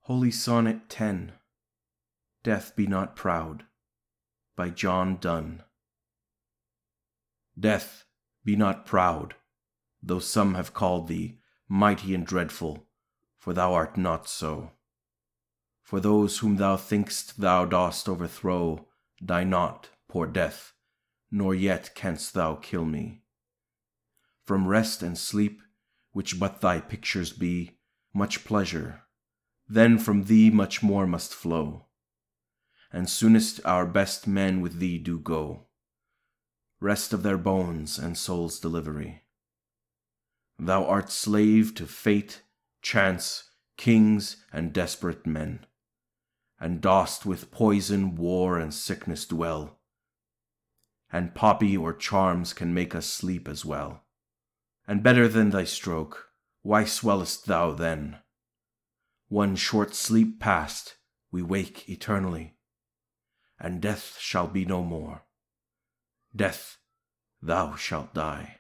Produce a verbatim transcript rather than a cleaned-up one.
Holy Sonnet ten. Death be not proud. By John Donne. Death, be not proud, though some have called thee mighty and dreadful, for thou art not so. For those whom thou think'st thou dost overthrow die not, poor Death, nor yet canst thou kill me. From rest and sleep, which but thy pictures be, much pleasure, then from thee much more must flow. And soonest our best men with thee do go, rest of their bones and soul's delivery. Thou art slave to fate, chance, kings, and desperate men, and dost with poison, war, and sickness dwell, and poppy or charms can make us sleep as well. And better than thy stroke, why swellest thou then? One short sleep past, we wake eternally, and death shall be no more. Death, thou shalt die.